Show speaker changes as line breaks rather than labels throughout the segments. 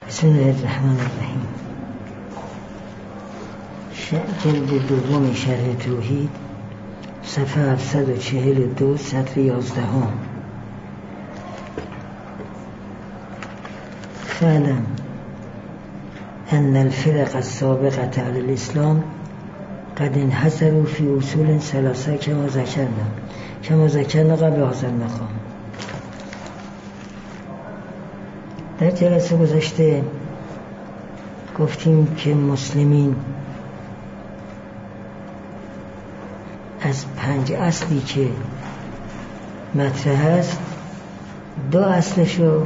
بسم الله الرحمن الرحیم. جلد دوم شرح توحید، صفحه 742 سطر 11. فعلم ان الفرق السابقة علی الاسلام قد انحصروا فی اصول ثلاثه کما ذکرنا قبل هذا المقام. در جلسه گذشته گفتیم که مسلمین از 5 اصلی که مطرح است 2 اصلشو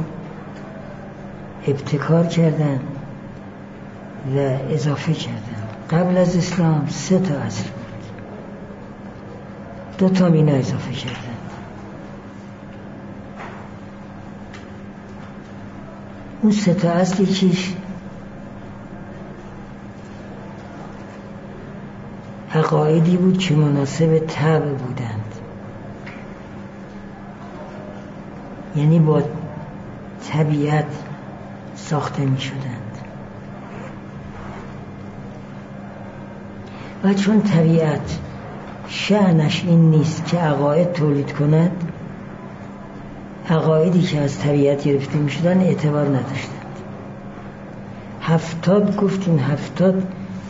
ابتکار کردن و اضافه کردن. قبل از اسلام 3 تا اصل بود، 2 تا اینا اضافه کردن. اون 3 تا اصلی کیش عقایدی بود که مناسب طبع بودند، یعنی با طبیعت ساخته می شدند. و چون طبیعت شأنش این نیست که عقاید تولید کند، عقایدی که از طبیعت گرفته می شدن اعتبار نداشتند. 70 گفتیم 70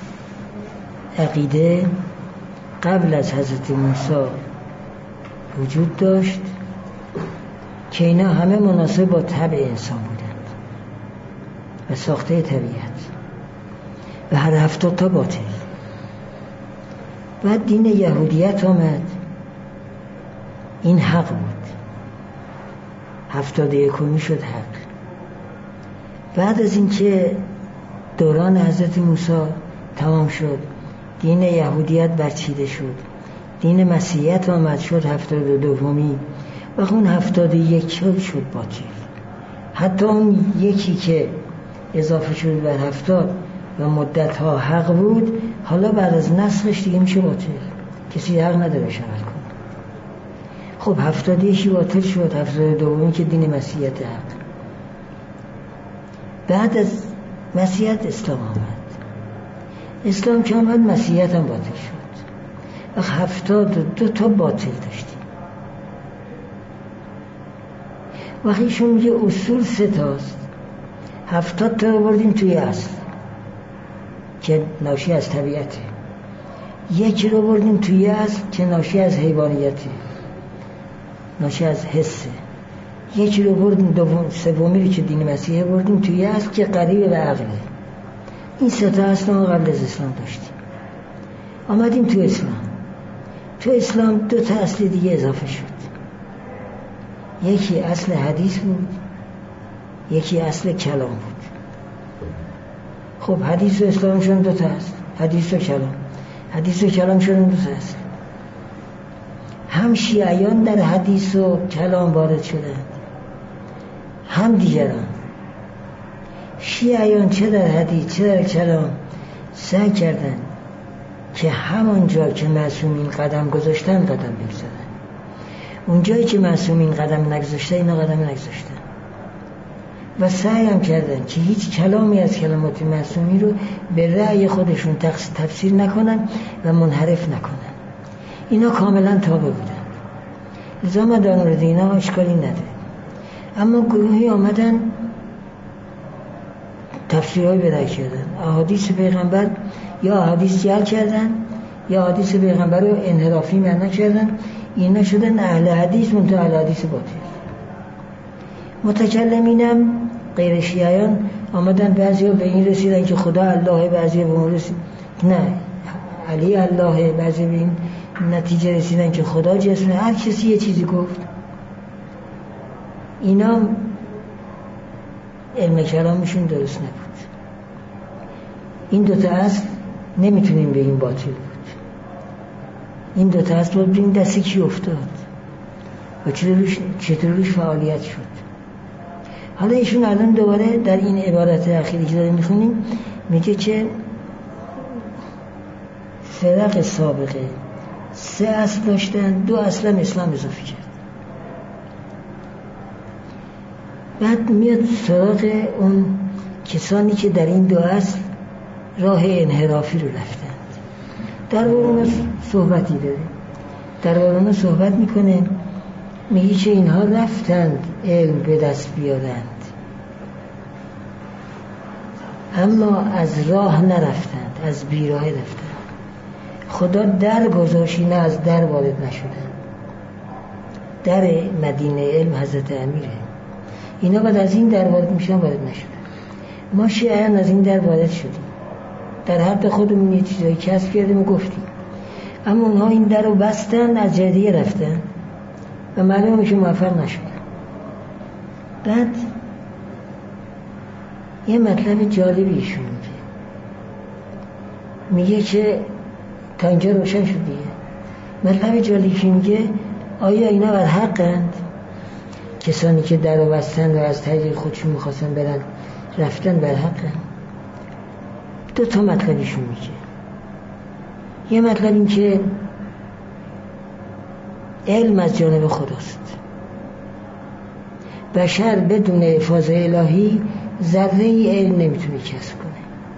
عقیده قبل از حضرت موسی وجود داشت که اینا همه مناسب با طبع انسان بودند و ساخته طبیعت، و هر 70 تا باطل. بعد دین یهودیت آمد، این حق بود، 71 شد حق. بعد از اینکه دوران حضرت موسی تمام شد، دین یهودیت برچیده شد، دین مسیحیت آمد، شد 72 و اون 71 شد باطل. حتی اون یکی که اضافه شد بر 70 و مدت ها حق بود، حالا بعد از نسخش دیگه میشه باطل، کسی حق نداره عمل کنه. خب 71 باطل شد، 72 که دین مسیحیت حق. بعد از مسیحیت اسلام آمد، اسلام که آمد مسیحیت هم باطل شد و 72 تا باطل داشتیم. وقتی ایشون میگه اصول 3 تاست، 70 تا رو بردیم توی اصل که ناشی از طبیعته، 1 رو بردیم توی اصل که ناشی از حیوانیته، ناشی از حسه، 1 رو بردیم سومی رو که دین مسیحه بردیم توی اصل که قریب به عقله. این 3 تا اصل ما قبل از اسلام داشتیم. آمدیم تو اسلام. تو اسلام 2 تا اصل دیگه اضافه شد. یکی اصل حدیث بود، یکی اصل کلام بود. خب حدیث و اسلام شدن 2 تا اصل، حدیث و کلام. حدیث و کلام شدن 2 تا اصل. هم شیعیان در حدیث و کلام وارد شدند، هم دیگران. شیعیان چه در حدیث چه در کلام سعی کردن که همانجا که معصومین قدم گذاشتن قدم بگذارن، اونجایی که معصومین قدم نگذاشتن اینا قدم نگذاشتن، و سعی هم کردن که هیچ کلامی از کلمات معصومی رو به رأی خودشون تفسیر نکنن و منحرف نکنن. اینا کاملا تابع بودن، لذا ما در مورد اینا اشکالی نداره. اما گروهی آمدن تفسیرهای بدعی کردن، احادیث پیغمبر یا احادیث جعل کردن یا احادیث پیغمبر رو انحرافی معنی کردن. اینا شدن اهل حدیث منتها اهل حدیث باطل. متکلمینم غیر شیعیان آمدن، بعضی ها به این رسیدن که خدا الله، بعضی به اون رسید نه علی الله، بعضی به این نتیجه رسیدن که خدا جسمه. هر کسی یه چیزی گفت. اینا علم کلامشون درست نبود. این 2 تا اصل نمیتونیم بگیم باطل بود. این 2 تا اصل بود، این دستی کی افتاد و چطور روش فعالیت شد. حالا ایشون الان دوباره در این عبارت اخیری که داریم میخونیم میگه که فرق سابقه 3 اصل داشتن، 2 اصل هم اسلام اضافه کرد. بعد میاد سراغ اون کسانی که در این دو اصل راه انحرافی رو رفتند. در واقع صحبتی داره، در واقع صحبت میکنه، میگه که اینها رفتند علم به دست بیارند اما از راه نرفتند، از بیراه رفتند. خدا در گذاشت، نه از در وارد نشدند. در مدینه علم حضرت امیره، اینا بعد از این در وارد میشن، وارد نشدن. ما شیعیان از این در وارد شدیم، در حق خودمون یه چیزایی کسب کردیم و گفتیم، اما اونها این در رو بستن، از جدیه رفتن و معلومه که موفق نشدن. بعد یه مطلب جالبی ایشون میگه که تا اینجا روشن شد دیگه. مطلب جالبی که میگه آیا اینا بر حقند؟ کسانی که در رو بستن و از طریق خودشون میخواستن برن رفتن بر حقند؟ دو تا مطلبیشون میگه. یه مطلب این که علم از جانب خداست، بشر بدون افاضه الهی ذره ای علم نمیتونه کسب کنه،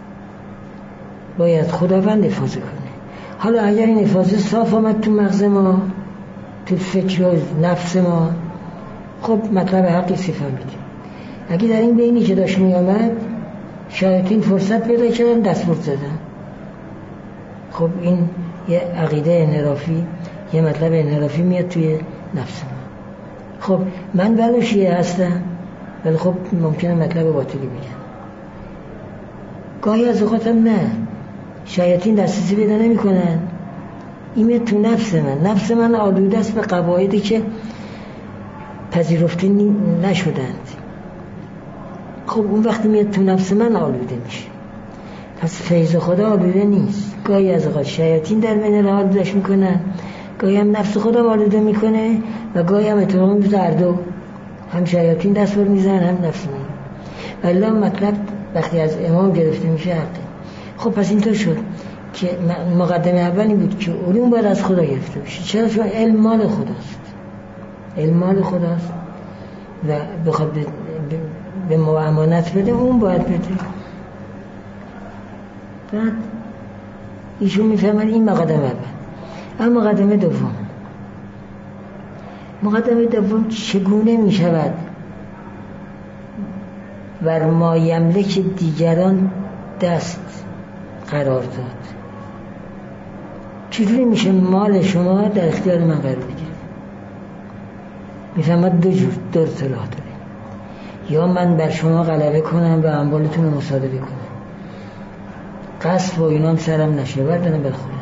باید خداوند افاضه کنه. حالا اگر این افاضه صاف آمد تو مغز ما، تو فکر و نفس ما، خب مطلب حقی فهمیدیم. اگه در این بینی که داشت می آمد شیاطین فرصت پیدا کردن، دستبرد زدن، خب این یه عقیده انحرافی، یه مطلب انحرافی میاد توی نفس ما. خب من ولو شیعه هستم، ولی خب ممکنه مطلب باطلی بگم. گاهی از اوقاتم نه، شیاطین دسترسی پیدا نمی کنن، این میاد تو نفس من آلوده است به قواعدی که پذیرفته نشدند. خب اون وقتی میاد تو نفس من آلوده میشه. پس فیض خدا آلوده نیست. گاهی از اوقات شیاطین در بین راه آلودهش میکنن، گاهی هم نفس خدا آلوده میکنه و گاهی هم اتفاقا میفته هر دو، هم شیاطین دست بر میزنن هم نفس من. والله مطلب وقتی از امام گرفته میشه حقه. خب پس اینطور شد که مقدمه اولی بود که علوم باید از خدا گرفته بشه. چرا؟ چون علم مال خداست، علم مال خداست و بخواد به ما امانت بده، اون باید بده. بعد ایشون میفهمن این مقدمه اول. اما مقدمه دوم چگونه میشود بر ما یملک دیگران دست قرار داد؟ چجوری میشه مال شما در اختیار من قرار بگیره؟ میفهمد دو اصطلاح داره، یا من بر شما غلبه کنم و اموالتون رو مصادره کنم، قصد و اینام سرم نشه، بردنم بر خودم،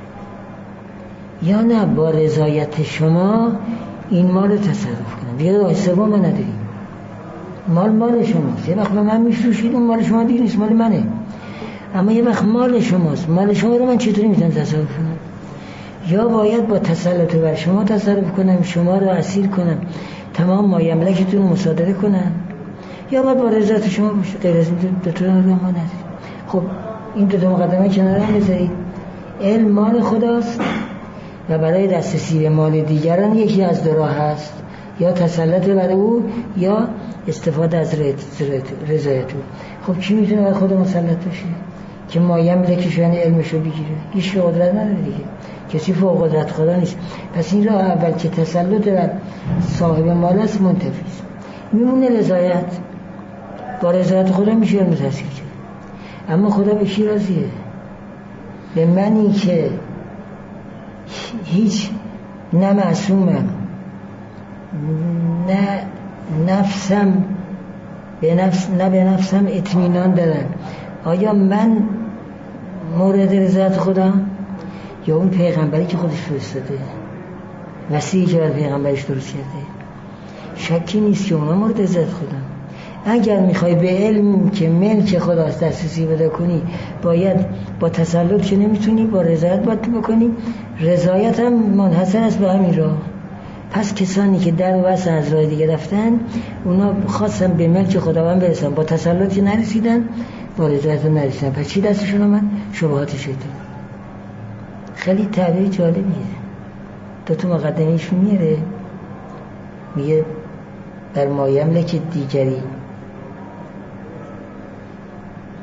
یا نه با رضایت شما این مال رو تصرف کنم. دیگه راه سوم ما نداریم، مال شماست. یه وقت به من میفروشید، اون مال شما دیگه نیست، مال منه. اما یه وقت مال شماست، مال شما رو من چطوری میتونم تصرف کنم؟ یا باید با تسلط بر شما تصرف کنم، شما رو اسیر کنم، تمام مایملکتون رو مصادره کنم، یا باید با رضایت شما باشه. غیر از این دو تا راه ما نداریم. خب این دو تا مقدمه کنار هم بذارید. علم مال خداست و برای دسترسی به مال دیگران یکی از دو راه هست، یا تسلط بر او یا استفاده از رضایت او. خب کی میتونه بر خود مسلط بشه که مایم لکش یعنی علمشو بگیره؟ هیچ قدرت نداره دیگه، کسی فوق قدرت خدا نیست. پس این راه اول که تسلط بر صاحب مال است منتفی است. میمونه رضایت، با رضایت خدا میشه علم تحصیل کرد. اما خدا به کی راضیه؟ به منی که هیچ نه معصومم، نه نفسم به نفسم اطمینان دارم. آیا من مورد رضایت خدا یا اون پیغمبری که خودش فرستاده، مسیحی که بر پیغمبرش درست کرده؟ شکی نیست که اونا مورد رضایت خدا. اگر میخوای به علم که ملک خداست دسترسی پیدا کنی، باید با تسلط که نمیتونی، با رضایت باید بکنی. رضایت هم منحصر است به همین راه. پس کسانی که در وسط از راه دیگه رفتن، اونا خواستن به ملک خداوند برسن، با تسلط نرسیدن، با رضایت نرسیدن. پس چی دستشون آمد؟ شبهات شیطان. خیلی تعبیر جالبیه. دو تا مقدمه‌اش میاره، میگه بر ما یملک دیگری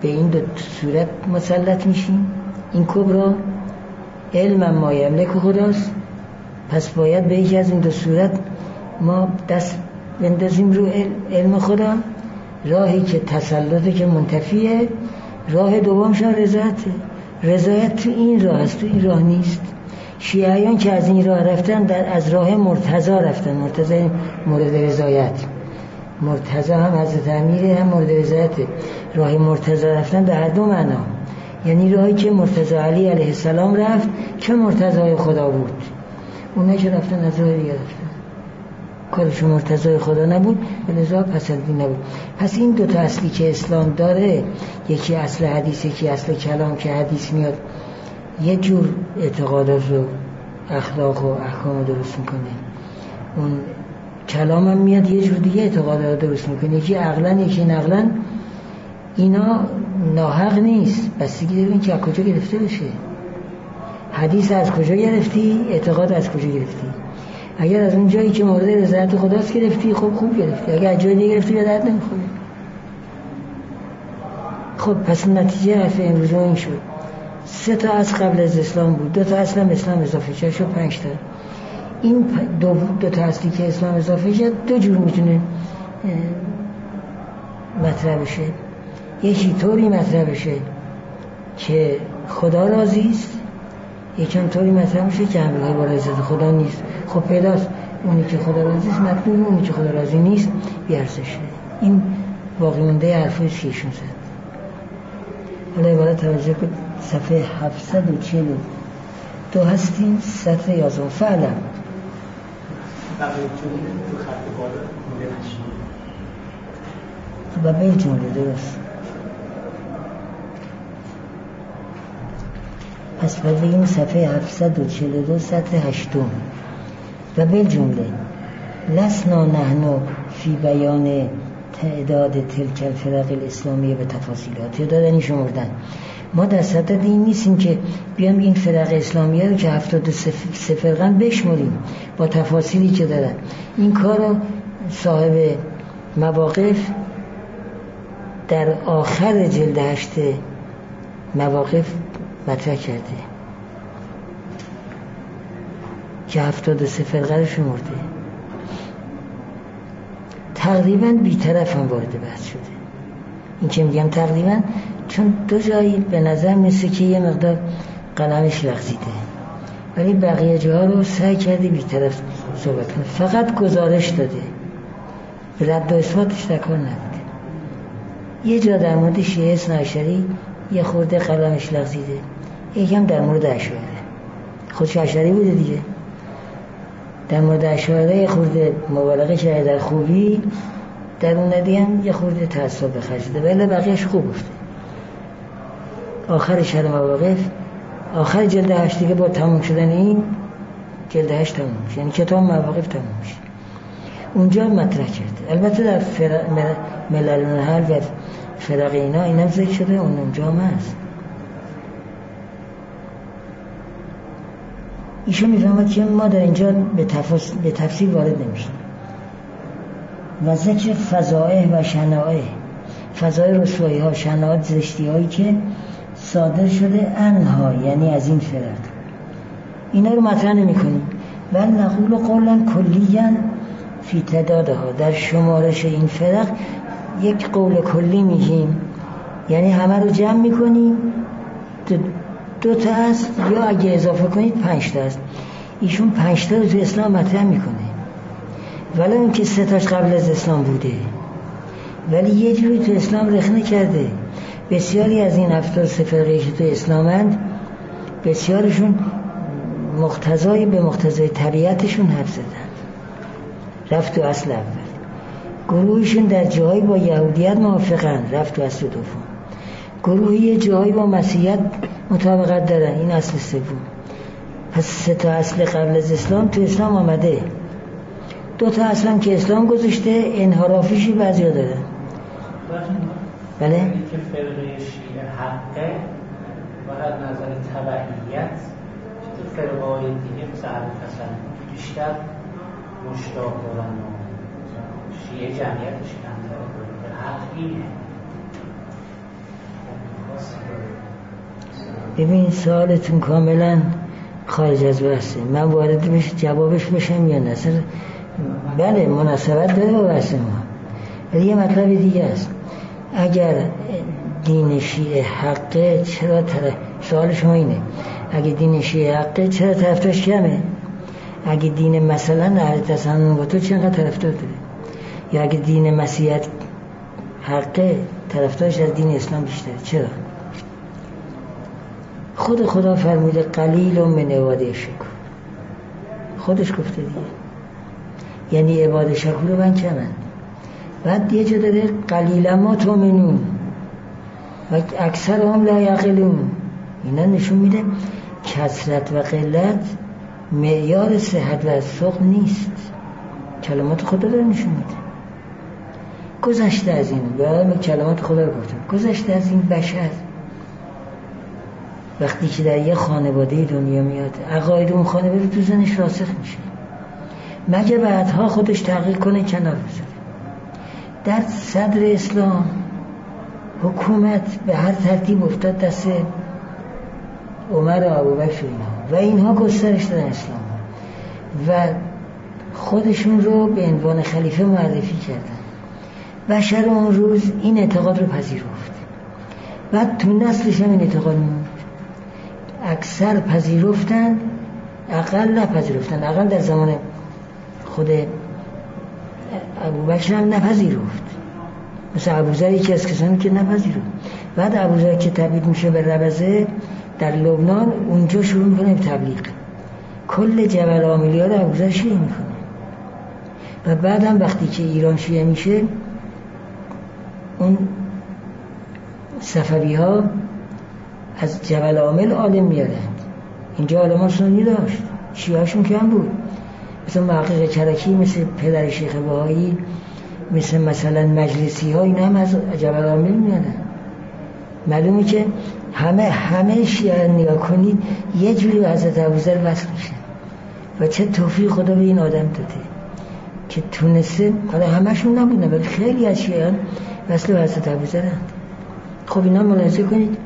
به این دو صورت مسلط میشیم. این کبرا علم ما یملک خداست، پس باید به یکی از این دو صورت ما دست بندازیم رو علم خدا. راهی که تسلطه که منتفیه، راه دومشان رضایته. رضایت تو این راه است، تو این راه نیست. شیعیان که از این راه رفتن از راه مرتضی رفتن. مرتضی مورد رضایت، مرتضی هم حضرت امیره هم مورد رضایته. راه مرتضی رفتن به هر دو معنا، یعنی راهی که مرتضی علی علیه السلام رفت که مرتضی خدا بود. اونایی که رفتن از راه دیگه رفتن، کارشون مرتضی خدا نبود، لذا پسندی نبود. پس این دوتا اصلی که اسلام داره، یکی اصل حدیث، یکی اصل کلام. که حدیث میاد یه جور اعتقادات و اخلاق و احکام درست میکنه، اون کلام هم میاد یه جور دیگه اعتقادات درست میکنه، یکی عقلا یکی نقلا. اینا ناحق نیست، بستگی داره این که از کجا گرفته بشه. حدیث از کجا گرفتی، اعتقاد از کجا گرفتی. اگر از اون جایی که مورد رضایت خداست گرفتی، خب خوب گرفتی. اگر از جای دیگه گرفتی به درد نمیخوره. خب پس نتیجه حرف امروز این شد 3 تا از قبل از اسلام بود، 2 تا اصلا اسلام اضافه شد 5 تا. این دو تا اصلی که اسلام اضافه شد 2 جور میتونه مطرح بشه. یکی طوری مطرح بشه که خدا راضی است، یکم طوری مطرح بشه که همراهی با رضایت خدا نیست. خب پیداست اونی که خدا راضی است مطلوب، اونی که خدا راضی نیست بیارزشه. این باقی مونده حرفای چیشون زد. حالا عبارت توجه کن، صفحه 742 هستیم، سطر 11. فعلا
بقیه جمله تو خط بالا مونده نشید
و به جمله درست. پس باید بگیم صفحه 742 سطر 8 و به جمله لسنا نحن فی بیان تعداد تلک الفرق الاسلامیه به تفاصیلات. تعداد یعنی شمردن. ما در صدد این نیستیم که بیام این فرق اسلامیه رو که 73 فرقن بشمریم با تفاصیلی که دارن. این کار رو صاحب مواقف در آخر جلد 8 مواقف مطرح کرده که 73 فرقه رو شمرده. تقریبا بی‌طرف هم وارد بحث شده. این که میگم تقریبا چون 2 جایی به نظر مثل که یه مقدار قلمش لغزیده، ولی بقیه جاها رو سعی کرده بی‌طرف صحبت کنه. فقط گزارش داده، رد و اثباتش در کار نبوده. یه جا در مورد شیعه اثنا عشری یه خورده قلمش لغزیده، یکم در مورد اشاعره، خودش اشعری بوده دیگه، در مورد اشاعره یه خورده مبالغه کرده در خوبی، در اون ندی هم یه خورده تعصب به خرج داده، ولی بقیه‌اش خوب گفته. آخر شهر مواقف، آخر جلد 8 دیگه با تموم شدن این جلد 8 تموم میشه، یعنی کتاب مواقف تموم میشه. اونجا مطرح کرده. البته در ملل المنحل و فرق اینم ذکر شده، اونجا هم هست. ایشون میفهمد که ما در اینجا به تفصیل وارد نمیشیم. و ذکر فضائح و شنائع، فضائح رسوایی ها، شنائع زشتی هایی که صادر شده انها، یعنی از این فرق، اینا رو مطرح نمی کنیم. بل نقول قولا کلیا فی تعدادها، در شمارش این فرق یک قول کلی میگیم، یعنی همه رو جمع میکنیم 2 تا است، یا اگه اضافه کنید 5 تا است. ایشون 5 تا رو تو اسلام مطرح میکنه، ولی اون که 3 تاش قبل از اسلام بوده، ولی یه جوری تو اسلام رخنه کرده. بسیاری از این 73 فرقه که تو اسلامند، بسیارشون به مقتضای طبیعتشون حرف زدن، رفت تو اصل اول. گروهشون در جاهایی با یهودیت موافقن، رفت تو اصل دوم. گروهی جاهایی با مسیحیت مطابقت دارن، این اصل سوم. پس 3 تا اصل قبل از اسلام تو اسلام آمده. 2 تا اصل هم که اسلام گذاشته، انحرافیشی بعضیا دارن. بله؟
که فرقه شیعه حقه و از نظر تبعیت تو فرقه های دیگه مثل اهل تسنن بیشتر مشتاق دارن و شیعه جمعیتش کمتره. حق اینه
ببین سوالتون کاملا خارج از بحثه، من وارد بشه جوابش بشم یا نه؟ بله مناسبت داره با بحث ما، ولی یه مطلب دیگه است. اگر دین شیعه حقه چرا سوال شما اینه، اگه دین شیعه حقه چرا طرفدارش کمه؟ اگه دین مثلا اهل تسنن با تو چقدر طرفدار داره؟ یا اگه دین مسیحیت حقه طرفدارش از دین اسلام بیشتره؟ چرا؟ خدا فرموده قلیل من عباده شکور، خودش گفته دیگه، یعنی عباد شکور رو من کمن. بعد یه جا داره قلیلا ما تؤمنون و اکثر هم لا یعقلون. اینا نشون میده کثرت و قلت معیار صحت و سقم نیست. کلمات خدا رو نشون میده. گذشته از این، به کلمات خدا رو گفتم، گذشته از این بشر وقتی که در یه خانواده دنیا میاد، عقاید اون خانواده تو ذهنش راسخ میشه، مگه بعدها خودش تغییر کنه کنار بذاره. در صدر اسلام حکومت به هر ترتیب افتاد دست عمر و ابوبکر و اینها گسترش دادن اسلام و خودشون رو به عنوان خلیفه معرفی کردن. بشر اون روز این اعتقاد رو پذیرفت، بعد تو نسلش هم این اعتقاد موند. اکثر پذیرفتن، اقل نپذیرفتن. اقل در زمان خود ابوبکر هم نپذیرفت، مثل ابوذر یکی از کسانی که نپذیرفت. بعد ابوذر که تبعید میشه به ربضه در لبنان، اونجا شروع میکنه به تبلیغ، کل جبل عاملیا رو ابوذر شیعه میکنه. و بعد هم وقتی که ایران شیعه میشه، اون صفوی ها از جبل عامل عالم میارند. اینجا عالمان سنی داشت، شیعه هاشون کم بود، مثل محقق کرکی، مثل پدر شیخ بهایی، مثلا مجلسی ها، این هم از جبل عامل میادن. معلومه که همه شیعه نگاه کنید یه جوری به حضرت ابوذر وصل میشه و چه توفیق خدا به این آدم داده که تونسته، حالا همشون نبودن ولی خیلی از شیعان وصل به حضرت ابوذرند. خب اینا ملاحظه کنید،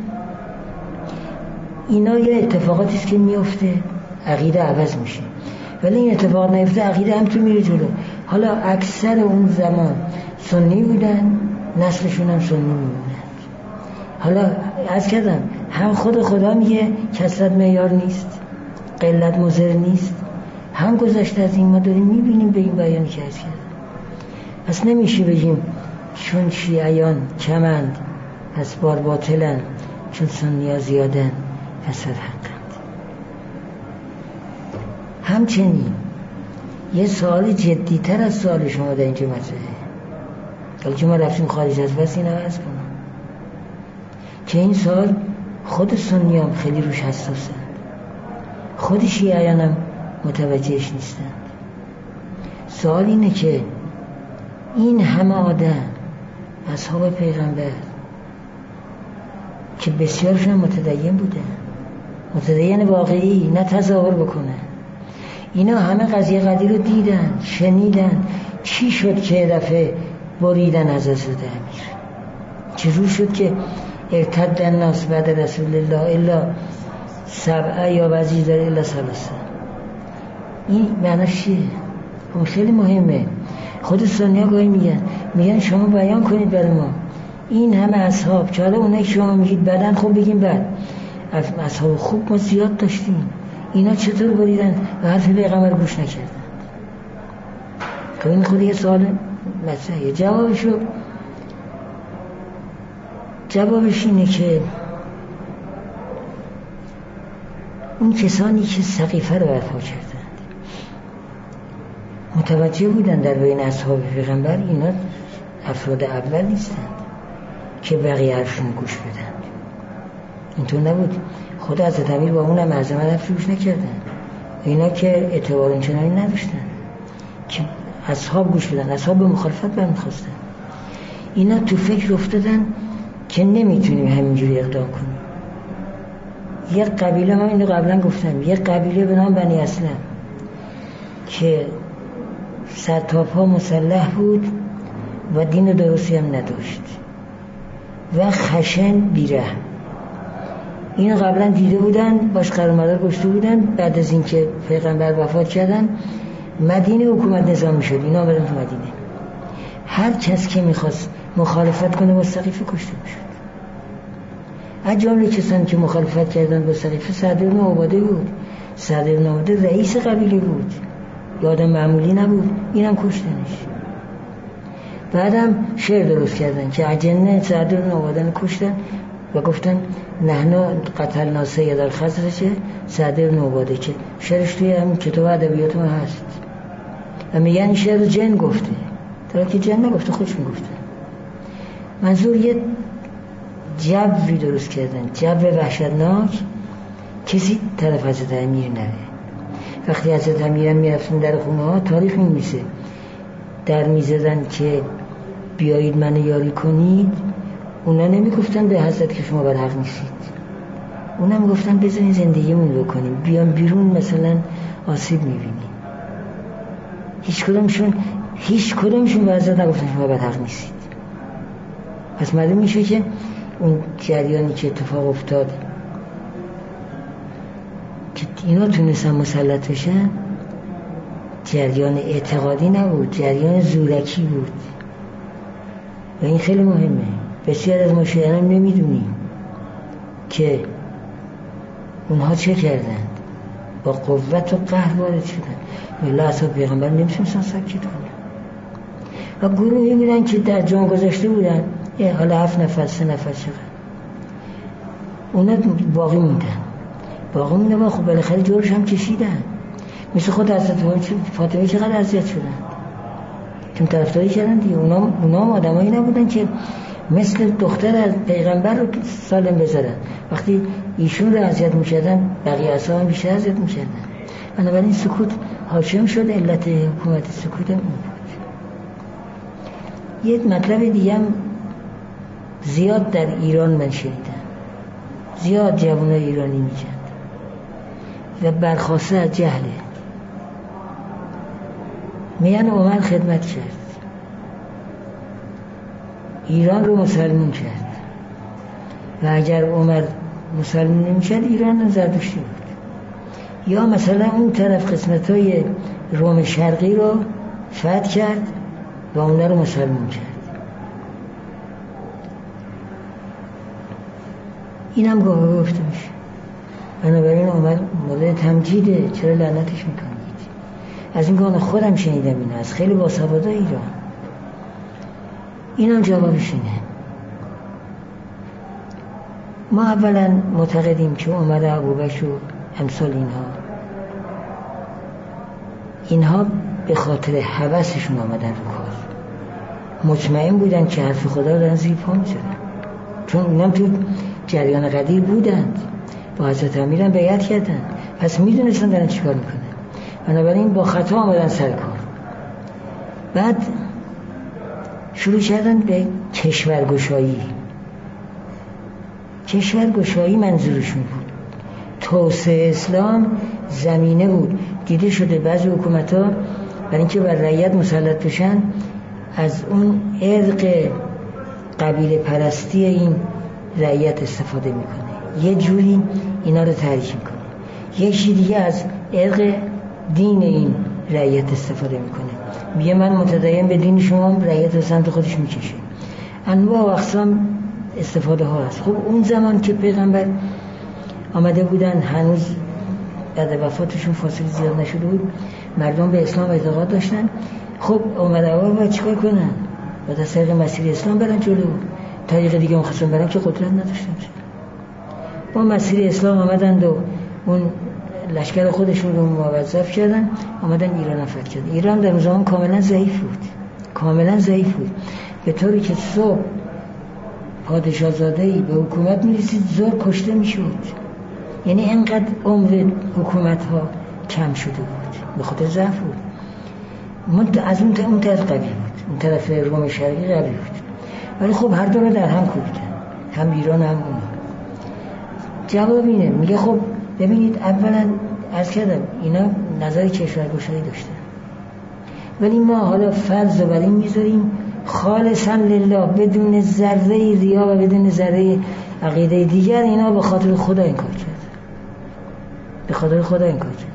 اینا یه اتفاقاتی است که میفته، عقیده عوض میشه، ولی این اتفاق نیفته عقیده هم تو میره جلو. حالا اکثر اون زمان سنی بودن، نسلشون هم سنی میمونند. حالا عرض کردم هم خدا میگه کثرت معیار نیست، قلت مضر نیست، هم گذشته از این ما داریم میبینیم به این بیانی که عرض کردم. پس نمیشه بگیم چون شیعیان کمند پس بار باطلن، چون سنی ها زیادن پس حقند. همچنین یه سوال جدی‌تر از سوال شما در اینجا مطرحه، حالا که ما رفتیم خارج از بس این عوض کنم، که این سوال خود سنی هم خیلی روش حساسن، خود شیعیان هم متوجهش نیستند. سوال اینه که این همه آدم اصحاب پیغمبر که بسیارشون متدین بودن، متدین واقعی، نه تظاهر بکنن، اینا همه قضیه قدیر رو دیدن، شنیدن، چی شد که دفعه بریدن از حضرت امیر؟ چجور شد که ارتد الناس بعد رسول الله الا 7 یا بعضی داره الا 3؟ این معناش چیه؟ اون خیلی مهمه. خود سنی ها گاهی میگن شما بیان کنید برای ما این همه اصحاب، که حالا اونایی که شما میگید بدن، خب بگیم بد، اصحاب خوب ما زیاد داشتیم، اینا چطور بریدن و حرف پیغمبر گوش نکردن؟ خب این خود یه سوال مطرحه. جوابش اینه که اون کسانی که سقیفه رو برپا کردند متوجه بودن در بین اصحاب پیغمبر اینا افراد اول نیستند که بقیه حرفشون گوش بدن. اینطور نبود. خود حضرت امیر با اونم عظمت حرفش گوش نکردن، اینا که اعتبار اینچنانی نداشتن که اصحاب گوش بدن، اصحاب به مخالفت برمیخواستن. اینا تو فکر افتادن که نمیتونیم همینجوری اقدام کنیم. یک قبیله، من اینو قبلا گفتم، یک قبیله به نام بنی اسلم که سرتاپا مسلح بود و دین درستی هم نداشت و خشن بیرحم، اینو قبلا دیده بودن، باش قرارمدار گشته بودن. بعد از اینکه پیغمبر وفات کردن مدینه حکومت نظامی شد، اینا آمدن تو مدینه. هر کس که میخواست مخالفت کنه با سقیفه کشته میشد. از جمله کسانی که مخالفت کردن با سقیفه سعد بن عباده بود. سعد بن عباده رئیس قبیله بود، آدم معمولی نبود، اینم کشتنش. بعدم شعر درست کردن که اجنه سعد بن عباده کشتن و گفتن نحنا قتلنا سید الخزرج سعد بن عباده، که شعرش توی همین کتاب ادبیات ما هست. و میگن شعر جن گفته، در حالی که جن نگفته، خودش میگفته. منظور یه جوی درست کردن، جو وحشتناک، کسی طرف حضرت امیر نره. وقتی حضرت امیر میرفتن در خونه ها تاریخ می‌نویسه در میزدن که بیایید من یاری کنید، اونا نمیگفتن به حضرت که شما بر حق نیستید، اونا میگفتن بزنید زندگیمون رو کنیم، بیان بیرون مثلا آسیب میبینیم. هیچ کدومشون به حضرت نگفتن شما بر حق نیستید. پس معلوم میشه که اون جریانی که اتفاق افتاد که اینا تونستن مسلط بشن، جریان اعتقادی نبود، جریان زورکی بود. و این خیلی مهمه. بسیار از ما شیعیان نمیدونیم که اونها چه کردند، با قوت و قهر وارد شدن. الله اصحاب پیغمبر نمیتونستن سکت کنن. و گروهی میرن که در جان گذاشته بودن، حالا 7 نفر 3 نفر چقدر، اونا باقی موندن و خب بالاخره جورش هم کشیدن. مثل خود حضرت فاطمه چقدر اذیت شدن چون طرفداری کردن دیگه. اونا آدمایی نبودن که مثل دختر از پیغمبر رو سالم بذارن. وقتی ایشون رو اذیت می‌کردن بقیه اصحاب بیشتر اذیت می‌کردن. بنابراین سکوت حاکم شد. علت حکومت سکوت هم بود. یک مطلب دیگه هم زیاد در ایران من شنیدم، زیاد جوانای ایرانی میگن و برخواسته از جهله، میگن عمر خدمت کرد، ایران رو مسلمون کرد و اگر عمر مسلمون نمی‌شد ایران زردشتی بود. یا مثلا اون طرف قسمت‌های روم شرقی رو فتح کرد و اون رو مسلمون کرد. اینم گاهی گفته میشه. بنابراین عمر مورد تمجیده، چرا لعنتش میکنید؟ از این گونه خودم شنیدم اینو از خیلی باسوادای ایران. اینم جوابش اینه. ما اولا معتقدیم که عمر، ابوبکر و امثال اینها به خاطر هوسشون آمدن رو کار، مطمئن بودن که حرف خدا رو دارن زیر پا می‌ذارن، چون اونم تو جریان قدیر بودند، با حضرت امیرم بیعت کردن، پس میدونستن دارن چیکار میکنن. بنابراین با خطا آمدن سر کار. بعد شروع کردن به کشورگشایی منظورشون بود. توسعه اسلام زمینه بود. دیده شده بعضی حکومت‌ها برای اینکه بر رعیت مسلط بشن از اون عرق قبیله پرستی این رعیت استفاده میکنه، یه جوری اینا رو تحریک میکنه. یکی دیگه از عرق دین این رعیت استفاده میکنه، میگه من متدین به دین شما، رعیت رو سمت خودش میکشه. انواع و اقسام استفاده ها هست. خب اون زمان که پیغمبر آمده بودن، هنوز بعد وفاتشون فاصله زیاد نشده بود، مردم به اسلام اعتقاد داشتن. خب اومده اول باید چیکار کنن؟ باید از طریق مسیر اسلام برن جلو. طریق دیگه مخصوصا برن که قدرت نداشتن. با مسیر اسلام آمدند و اون لشکر خودشون رو موظف کردن، آمدن ایران فتح کردن. ایران در زمان کاملا ضعیف بود، به طوری که صبح پادشاه زاده‌ای به حکومت می‌رسید زور کشته می‌شد. یعنی اینقدر عمر حکومت‌ها کم شده بود، به خاطر ضعف بود. از اون طرف قوی بود، اون طرف روم شرقی قوی بود. ولی خب هر دو رو در هم کوبیدن، هم ایران هم اون. جواب اینه، میگه خب ببینید، اولا عرض کردم اینا نظر کشورگشایی داشتن، ولی ما حالا فرض رو بر این میذاریم خالصا لله، بدون ذره ریا و بدون ذره عقیده دیگر اینا به خاطر خدا انکار کرد، به خاطر خدا انکار کرد.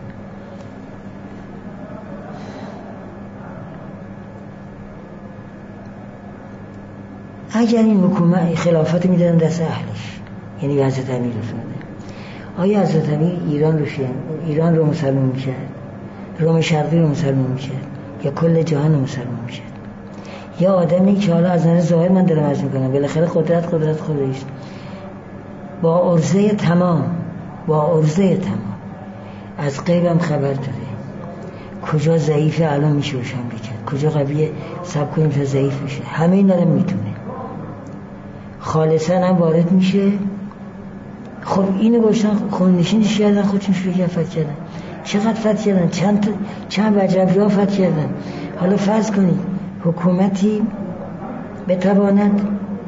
اگر این حکومت خلافت میدادن دست اهلش، یعنی به حضرت امیر افتاده، آیا حضرت امیر ایران رو مسلمان میکرد، روم شرقی رو مسلمان میکرد، یا کل جهان رو مسلمان میکرد؟ یا آدمی که حالا از نظر ظاهر من دارم عرض میکنم بالاخره قدرت خودش با عرضه تمام از غیبم خبر داره، کجا ضعیفه الان میشه روشن بکرد، کجا قویه سب کنیم تا ضعیف بشه، همه اینا رو میتونه، خالصا هم وارد میشه. خب اینو گوشتن خوننشینش کردن، خودشون شروع فتح کردن. چقدر فتح کردن؟ چند وجبی ها فتح کردن. حالا فرض کنید حکومتی بتواند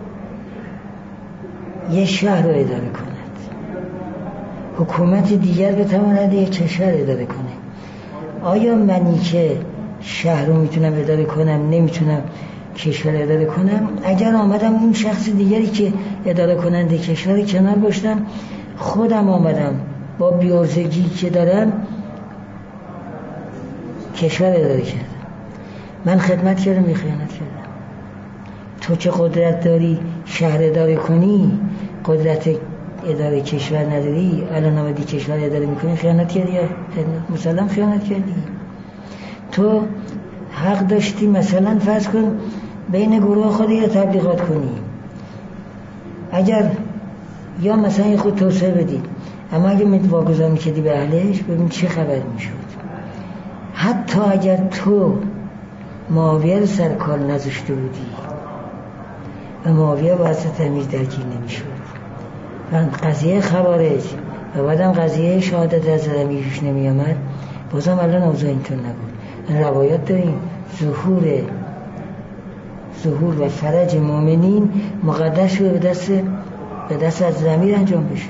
یه شهر رو اداره کند، حکومت دیگر بتواند یه کشور اداره کنه. آیا منی که شهر رو میتونم اداره کنم نمیتونم کشور اداره کنم؟ اگر آمدم اون شخص دیگری که اداره کننده کشور کنار گذاشتم، خودم آمدم با بیارزگی که دارم کشور اداره کردم، من خدمت کردم یا خیانت کردم؟ تو که قدرت داری شهر اداره کنی، قدرت اداره کشور نداری، الان آمدی کشور اداره میکنی، خیانت کردی یا مسلم خیانت کردی؟ تو حق داشتی مثلا فرض کن بین گروه خودی رو تبلیغات کنی، اگر یا مثلا یه خود توسعه بدی، اما اگه واگذار میکردی به اهلش، ببین چه خبر میشد. حتی اگر تو معاویه رو سر کار نذاشته بودی و معاویه با حضرت امیر درگیر نمیشد و قضیه خوارج و بعدم قضیه شهادت حضرت امیر پیش نمی آمد، بازم الان اوضاع اینطور نبود. روایات داریم ظهور و فرج مؤمنین مقدر شده به دست از امیر انجام بشه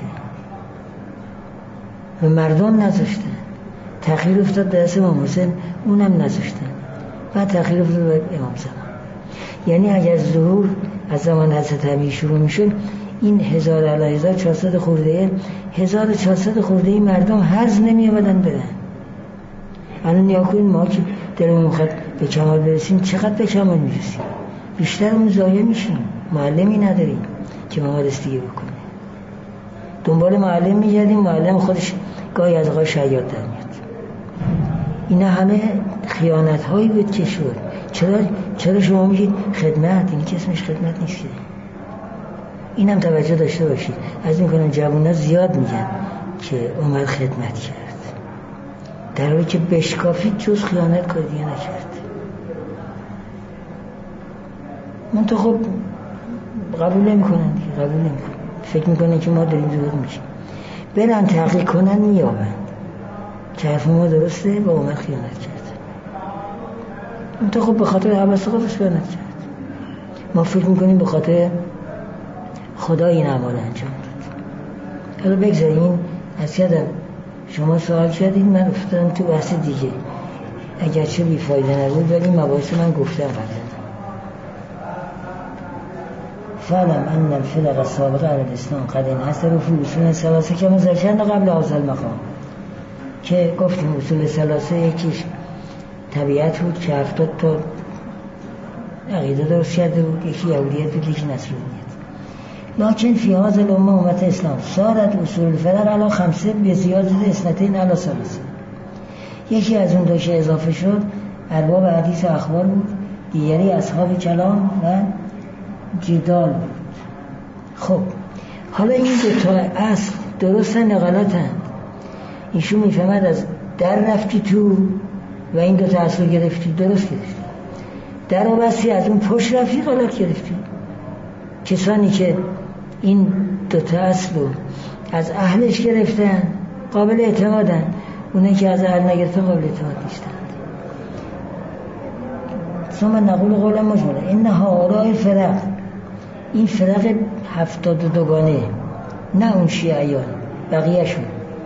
و مردم نذاشتن. تأخیر افتاد به دست امام حسین، اونم نذاشتن، بعد تأخیر افتاد به امام زمان. یعنی اگر ظهور از زمان حضرت امیر شروع میشد، این 1400 خورده مردم هرز نمی آمدن برن. الان نیا کنید ما که دلمون میخواد به کمال برسیم، چقدر به کمال میرسیم؟ بیشترمون ضایع میشیم، معلمی نداریم که ما رسیدگی بکنه. دنبال معلم میگردیم، معلم خودش گاهی از آقای شیاد در میاد. اینا همه خیانت هایی بود که شد. چرا شما میگید خدمت؟ این که اسمش خدمت نیست. اینم توجه داشته باشید. از این کنم جوونا زیاد میگن که اومد خدمت کرد، در حالی که بشکافید جز خیانت کار دیگه نکرد. من تو خب قبول نمیکنن دیگه، قبول نمیکنن، فکر میکنن که ما داریم دروغ میگیم. برن تحقیق کنن میابند که حرف ما درسته و اومد خیانت کرد. من تو خب به خاطر حبس خودش خیانت کرد. ما فکر میکنیم به خاطر خدا این اعمال انجام داد. حالا بگذاریم از یادم شما سوال کردید، من افتادم تو بحث دیگه، اگرچه بیفایده نبود ولی مباحث من گفتم قبلا. فعلم ان الفرق السابقه علی الاسلام قد انحصروا فی اصول ثلاثه کما ذکرنا قبل هذا المقام، که گفتیم اصول ثلاثه یکیش طبیعت بود که 70 تا عقیده درست کرده بود، یکی یهودیت بود، یکی نصرانیت. لكن في هذا الأمة أمة الإسلام صارت أصول الفرق على 5 بزيادة 2 على 3. یکی از اون دوشه اضافه شد، ارباب حدیث و اخبار بود، دیگری اصحاب کلام و جدال بود. خب حالا این دو تا اصل درستن یا غلطن؟ ایشون میفهمد از در رفتی تو و این دو تا اصل گرفتی، درست گرفتی. در و بستی از اون پشت رفتی، غلط گرفتی. کسانی که این دو تا اصل رو از اهلش گرفتن قابل اعتمادن، اونایی که از اهل نگرفتن قابل اعتماد نیستن. ثم نقول قولا مجملا ان هؤلاء الفرق، این فرق 72گانه، نه اون شیعیان، بقیه شون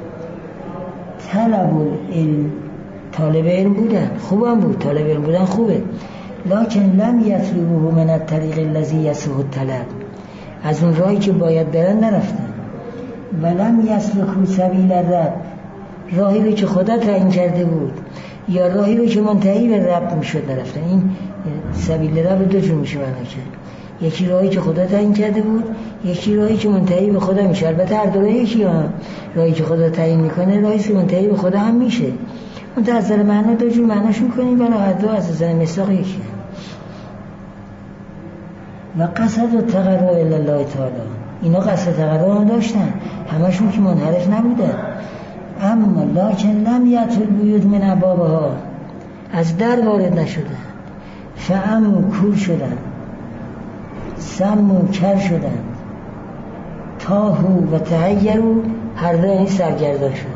طالب علم بودن، خوبم بود، طالب علم بودن خوبه، لكن لم يطلبوه من الطريق الذي يسوء الطلب، از اون راهی که باید برن نرفتن. ولم یسلکوا سبیل الرب، راهی رو که خدا تعیین کرده بود یا راهی رو که منتهی به رب میشد نرفتن. این سبیل رب دو جور میشه معنا کرد، یکی راهی که خدا تعیین کرده بود، یکی راهی که منتهی به خدا میشه. البته هر دو یکی ها، راهی که خدا تعیین میکنه راهی که منتهی به خدا هم میشه. اون از نظر معنا دو جور معناش میکنیم، ولی هر دو از نظر مصداق یکیه. و قصد و تقرب الی الله تعالی، اینا قصد تقرب هم داشتن، همشون که منحرف نبودن. اما لکن لم یأتوا البیوت من ابوابها، از در وارد نشدن. فعموا کور شدن، سموا کر شدن، تاهوا و تحیروا، هر دو این سرگردان شدن.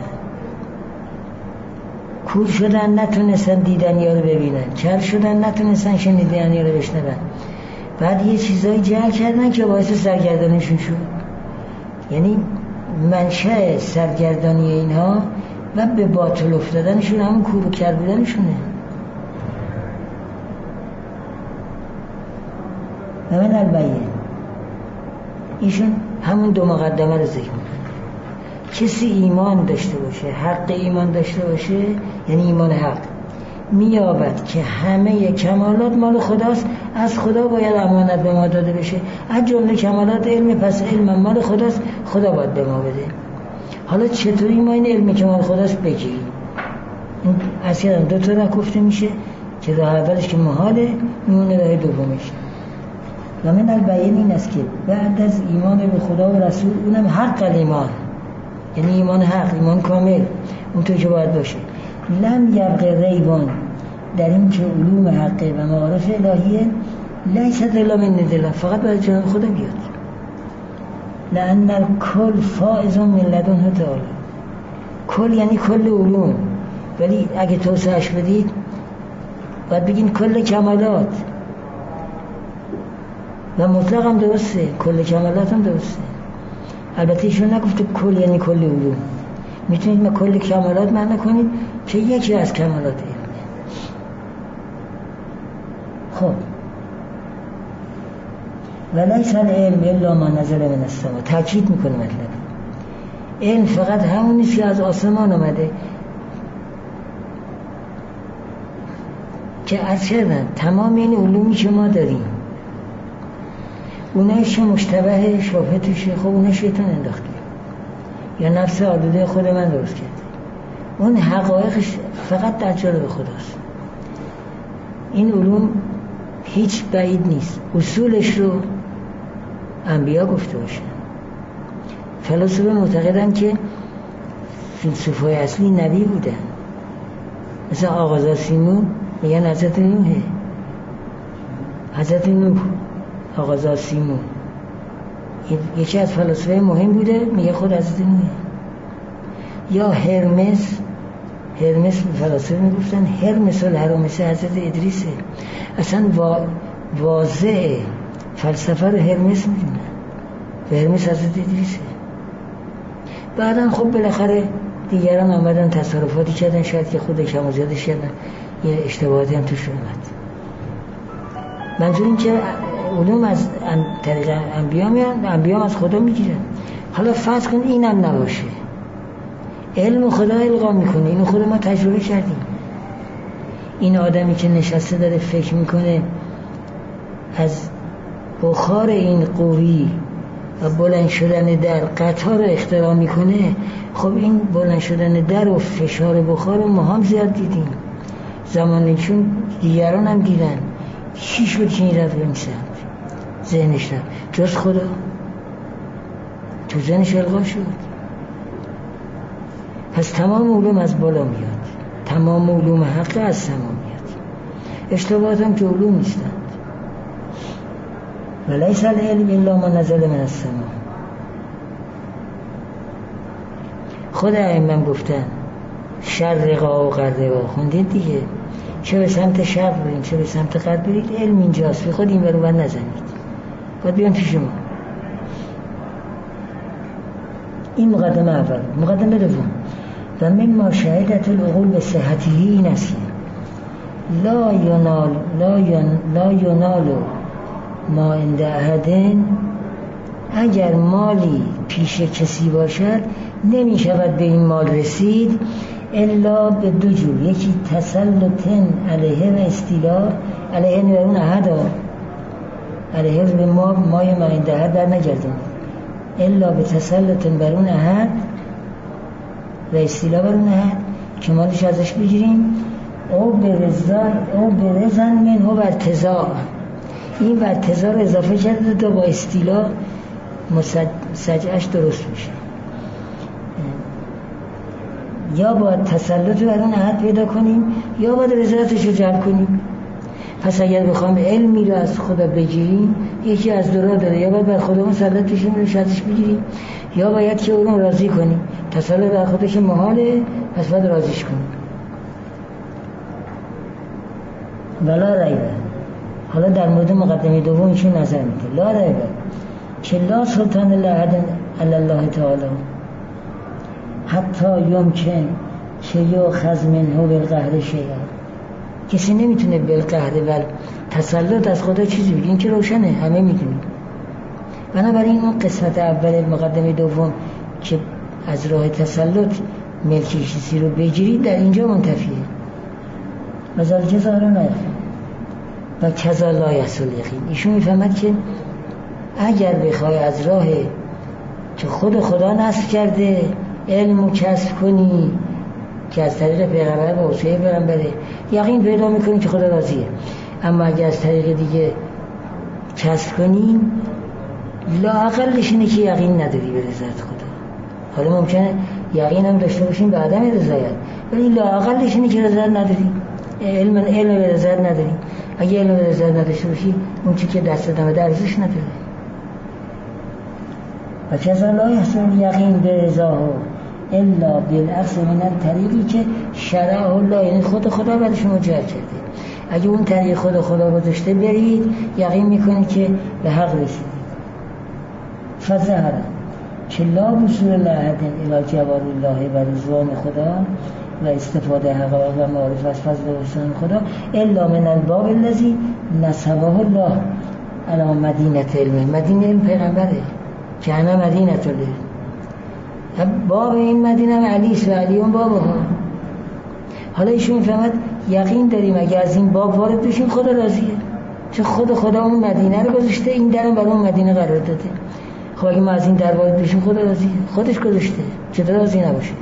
کور شدن نتونستن دیدنیا رو ببینن، کر شدن نتونستن شنیدنیا رو بشنون. بعد یه چیزایی جمع کردن که باعث سرگردانشون شد. یعنی منشأ سرگردانی اینها و به باطل افتادنشون همون کور و کر بودنشونه. و من البیه ایشون همون دو مقدمه رو ذکر میکنه. کسی ایمان داشته باشه، حق ایمان داشته باشه، یعنی ایمان حق، میابد که همه کمالات مال خداست، از خدا باید امانت به ما داده بشه. از جمله کمالات علم، پس علم مال خداست، خدا باید به ما بده. حالا چطوری ما این علمی که مال خداست بگیریم؟ این اصلا دو تا راه گفته میشه که راه اولش که محاله، میمونه راه دومش. و من البیان این است که بعد از ایمان به خدا و رسول، اونم حق الایمان، یعنی ایمان حق، ایمان کامل، اونطور که باید باشه. لم یبقى ریبان، در این که علوم حقه و معارف الهیه لیست الا من عند الله، فقط باید جناب خدا بیاد. لأن الکل فائز من لدنه تعالی، کل یعنی کل علوم، ولی اگه توسعهش بدید باید بگین کل کمالات، و مطلق هم درسته، کل کمالات هم درسته. البته ایشون نگفته کل یعنی کل علوم، میتونید ما کل کمالات معنی کنید که یکی از کمالات علمه. خب ولیس العلم الا ما نزل من السماء، تاکید میکنه مطلب علم فقط همون نیست که از آسمان اومده، که عرض کردن تمام این علومی که ما داریم اونایش مشتبه شبهه توشه، خب اونه شیطان انداخته یا نفس آلوده خود من درست کرده. اون حقایقش فقط در جانب خداست. این علوم هیچ بعید نیست اصولش رو انبیا گفته باشن. فلاسفه معتقدن که فیلسوفای اصلی نبی بودن، مثلا آقا سیمون میگن حضرت نوحه، حضرت نوح آقا سیمون یکی از فلاسفه مهم بوده، میگه خود حضرت نوحه. یا هرمس به فلاسفه میگفتن هرمس الهرمس حضرت ادریسه. اصلا واضح فلسفه رو هرمس میدونن و هرمس حضرت ادریسه. بعدن خب بالاخره دیگران آمدن تصرفاتی کردن، شاید که خود کم و زیادش کردن، یه اشتباهاتی هم توش اومد. منظور این که علوم از طریق انبیا میان، انبیا از خدا میگیرن. حالا فرض کن اینم نباشه، علم خدا القا میکنه، اینو خود ما تجربه کردیم. این آدمی که نشسته داره فکر میکنه از بخار این قوری و بلند شدن در قطار رو اختراع میکنه. خب این بلند شدن در و فشار بخار رو ما هم زیاد دیدیم، زمانی چون دیگران هم دیدن. چی شد که این رفت به این سمت؟ ذهنش رفت، جز خدا تو ذهنش القا شد. پس تمام علوم از بالا میاد، تمام علوم حق از سما میاد، اشتباهات هم که علوم نیستند. ولیس العلم الا ما نزل من السما. خود ائمه گفتن شرقا و غربا، خوندید دیگه، چه به سمت شرق برید چه به سمت غرب برید، علم اینجاست، خود این برو بند نزنید، باید بیان پیش ما. این مقدمه اول. مقدمه دوم، و مما شهدت العقول به صحته این است که لا ینال ما عند احد اگر مالی پیش کسی باشد نمی شود به این مال رسید الا به دو جور، یکی تسلط علیه و استیلا، علیه نورون احدا، علیه به مای ما این دهد در نگردون، الا به تسلط بر اون احد و استیلا بر اون احد که مالش ازش بگیریم، او به رزن منه و ارتضاع، این و ارتضاع رو اضافه کرده تا با استیلا سجعش درست میشه. یا باید تسلط بر اون احد پیدا کنیم یا باید رضایتش رو جلب کنیم. پس اگر بخوام علمی رو از خدا بگیریم یکی از دو راه داره، یا باید بر خدا مسلط بشیم رو ازش بگیریم یا باید که اون رو راضی کنیم. تسلط بر خودش محاله، پس باید راضیش کنیم. ولا ریبه. حالا در مورد مقدمه دوم چه نظر میده؟ لا ریبه که لا سلطان لأحد علی الله تعالی حتی یمکن که یؤخذ منه بالقهر شیئا، کسی نمیتونه بالقهر و تسلط از خدا چیزی بگه، این که روشنه همه میدونیم. بنابراین اون قسمت اول مقدمه دوم که از راه تسلط ملکی کسی رو بگیرید در اینجا منتفیه. وذالک ظاهر نیفهم و کذا لا یحصل یقین. ایشون میفهمد که اگر بخوای از راه که خدا نصب کرده علم و کسب کنی که از طریق پیغمبر و وصیه پیغمبره، یقین پیدا میکنی که خدا راضیه. اما اگر از طریق دیگه کسب کنی لااقلش اینه که یقین نداری به رضایت خدا. حالا ممکنه یقین هم داشته باشیم به عدم رضایت، ولی لااقلش اینه که رضایت نداری، علم به رضایت نداری. اگه علم به رضایت نداشته باشی اون چی که دست دمه ارزش نداره. و کذا لا یحصل یقین به رضاه الا بالعکس من طریقی که شرع الله، یعنی خدا برای شما جعل کرده. اگه اون طریق خدا گذاشته برید یقین میکنید که به حق رسیدید. فظهر که لا وصول لأحد الی جوار الله و رضوان خدا و استفاده حقایق و معارف از فضل و احسان خدا الا من الباب الذی نصبه الله علی مدینه علم. مدینه علم پیغمبره که همه مدینه طوله، باب این مدینه علیس و علی اون باب ها. حالا ایشون فهمد یقین داریم اگه از این باب وارد بشیم خدا راضیه، چون خدا اون مدینه رو گذاشته، این درم برای اون مدینه قرار داده. خب اگه ما از این در وارد بشیم خدا راضیه، خودش گذاشته، چطور راضی نباشه؟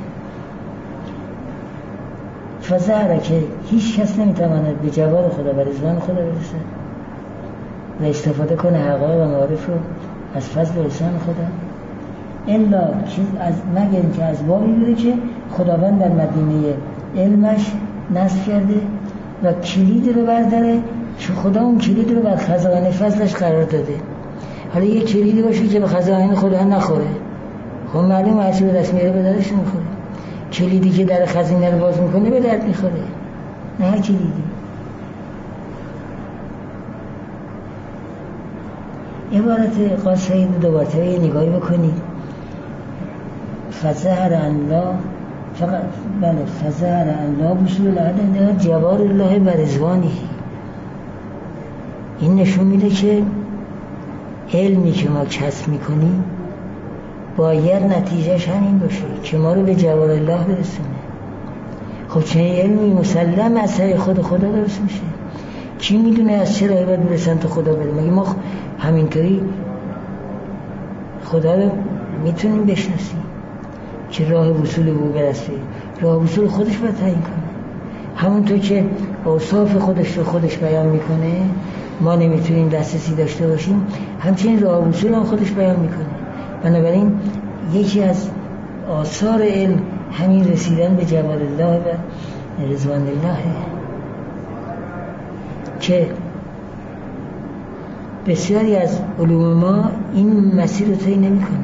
فظهر که هیچ کس نمیتواند به جوار خدا و رضوان خدا برسه و استفاده کنه حقایق و معارف رو از فضل و احسان خدا الا مگر که از بابی بوده که خداوند در مدینه علمش نصب کرده و کلید رو برداره که خدا اون کلید رو بر خزائن فضلش قرار داده. حالا یه کلیدی باشه که به خزائن خدا نخوره، خب معلوم هرچی به دست میاره به دردش نمیخوره. کلیدی که در خزینه رو باز میکنه به درد میخوره، نه هر کلیدی. عبارت قاسعی دوباره یه نگاهی بکنید. فظهر الله فقط بله فظهر الله بسول الله جوار الله و رضوانه. این نشون میده که علمی که ما کسب میکنیم باید نتیجهش همین باشه که ما رو به جوار الله برسونه. خب چه علمی مسلم از طریق خدا درست میشه؟ کی میدونه از چه راهی باید برسن تا خدا بریم؟ مگه ما همینطوری خدا رو میتونیم بشناسیم که راه وصول به او برسه؟ راه وصول خودش باید تعیین کنه. همونطور که اوصاف خودش رو خودش بیان میکنه ما نمیتونیم دسترسی داشته باشیم، همچنین راه وصول هم خودش بیان میکنه. بنابراین یکی از آثار علم همین رسیدن به جوار الله و رضوان الله که بسیاری از علوم ما این مسیر رو طی نمی‌کنه.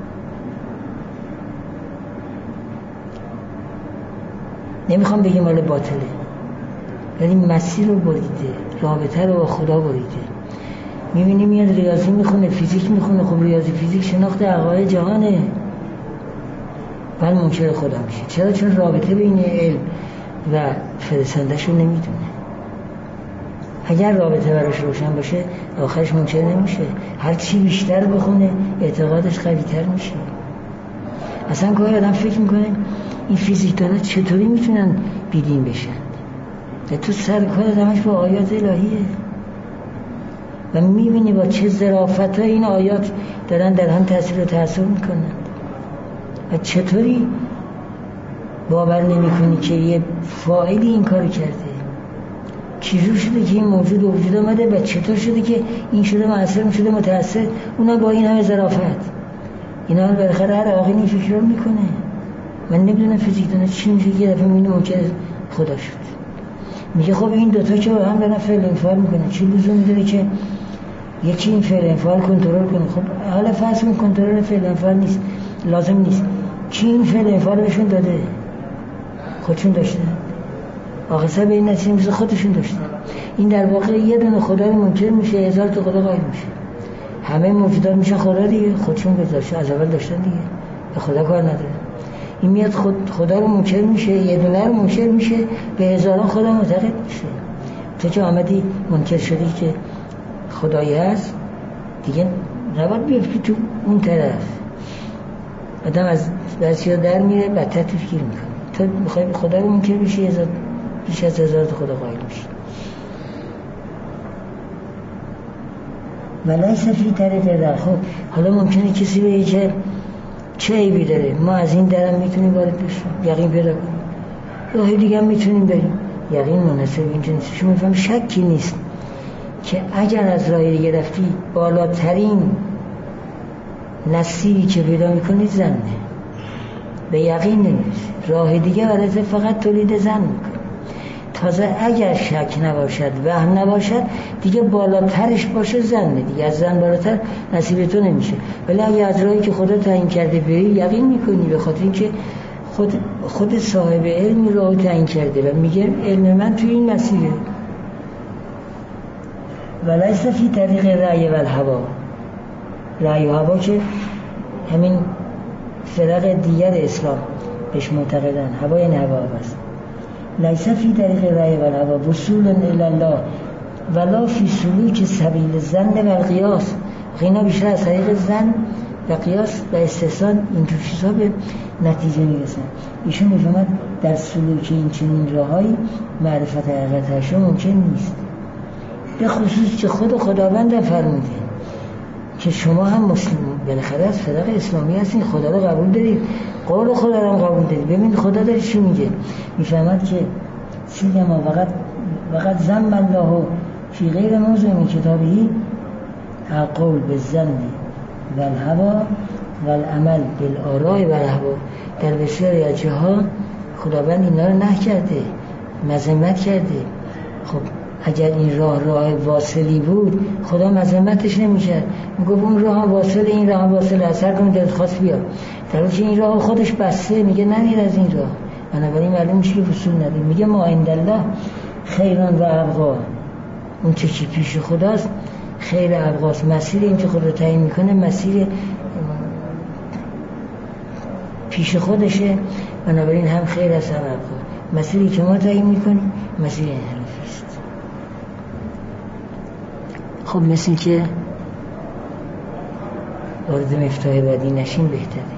نمیخوام بگیم مال باطله، ولی مسیر رو بریده، رابطه رو با خدا بریده. میبینی میاد ریاضی میخونه، فیزیک میخونه، خب ریاضی فیزیک شناخت حقایق جهانه، ولی منکر خدا میشه. چرا؟ چون رابطه بین علم و فرستندش رو نمیدونه. اگر رابطه براش روشن باشه آخرش منکر نمیشه. هر چی بیشتر بخونه اعتقادش قوی‌تر میشه. اصلا گاهی آدم فکر میکنه این فیزیکدانا چطوری میتونن بیدین بشن؟ تو سر کار همش با آیات الهیه و میبینی با چه ظرافت این آیات دارن در هم تاثیر و تأثیر میکنن و چطوری باور نمیکنی که یه فاعلی این کارو کرده. چجور شده که این موجود وجود آمده و چطور شده که این شده مؤثر شده متأثر، اونا با این همه ظرافت. اینا بالاخره هر عاقلی این فکر رو میکنه. من نمیدونم فیزیکدانا چی میشه یه دفعه میبینه ممکن خدا شد. میگه خب این دوتا که با هم دارن فعل انفعال میکنن، چه لزومی داره که یکی این فعل انفعال کنترل کنه؟ خب حالا فرض کن کنترل فعل انفعال نیست، لازم نیست. کی این فعل انفعال بهشون داده؟ خودشون داشتن. آخر به این نتیجه میشه خودشون داشتن. این در واقع یه دونه خدا رو منکر میشه، هزار تا خدا قائل میشه. همه موجودات میشن خدا دیگه، خودشون گذاشته از اول داشتن دیگه، به خدا کار نداره. این میاد خدا رو منکر میشه، یه دونه رو منکر میشه، به هزاران خدا معتقد میشه. تو که آمدی منکر شدی که خدایی هست دیگه نباید بیفتی تو اون طرف. آدم از درسیا در میره بدتر تفکیر میکنه. تو میخوای خدا رو منکر بشی، بیش از هزار تا خدا قائل میشی. ولیس فی طریق راه. خب حالا ممکنه کسی بگه که چه عیبی داره، ما از این درم میتونیم وارد بشیم، یقین پیدا کنیم، راه دیگه هم میتونیم بریم. یقین مناسب اینجا نیست. شما میفهم شکی نیست که اگر از راه دیگه رفتی بالاترین نصیبی که پیدا میکنی زنه، به یقین نمیرسی. راه دیگه برای فقط تولید زن میکنه. تازه اگر شک نباشد، وهم نباشد، دیگه بالاترش باشه زنه دیگه، از زن بالاتر نصیب تو نمیشه. ولی اگه از راهی که خدا تعیین کرده بری یقین میکنی، به خاطر اینکه خود صاحب علمی راهو تعیین کرده و میگه علم من توی این مسیره. ولیس فی طریق رأی و الهوا. رأی و هوا که همین فرق دیگر اسلام بهش معتقدن. هوا یعنی هوا است. لیس فی طریق رأی و الهوا وصول الی الله ولا فی سلوک سبیل الظن و القیاس. اینا بیشتر از طریق ظن و قیاس و استحسان این تو چیزا به نتیجه میرسن. ایشون میفهمد در سلوک این چنین راهایی معرفت حقیقت هاشون ممکن نیست، به خصوص که خود خداوند فرموده که شما هم مسلم بالاخره از فرق اسلامی هستین، خدا رو قبول دارید، قول خدا رو قبول دارید. ببین خدا داره چی میگه. میفهمد که سیما وقت زم الله فی غیر موضوع من کتابی القول بالظن و الهوا و العمل بالآراء و الهوا. در بسیاری از جاها خداوند اینا رو نه کرده، مذمت کرده. خب اگر این راه واصلی بود خدا مذمتش نمی‌کرد، میگفت اون راه واصل، این راه واصل، اثر کن دلت خواست بیا. در حالی که این راه خودش بسته، میگه نرید از این راه. بنابراین معلوم میشه که وصول نداره. میگه ما عندالله خیران و ابقا. اون چه پیش خداست خیر ابقاست. مسیر این که خدا تعیین میکنه مسیر پیش خودشه، بنابراین هم خیر است هم ابقا. مسیری که ما تعیین میکنیم مسیر انحرافی است. خب مثل که وارد مفتاح بعدی نشین بهتره.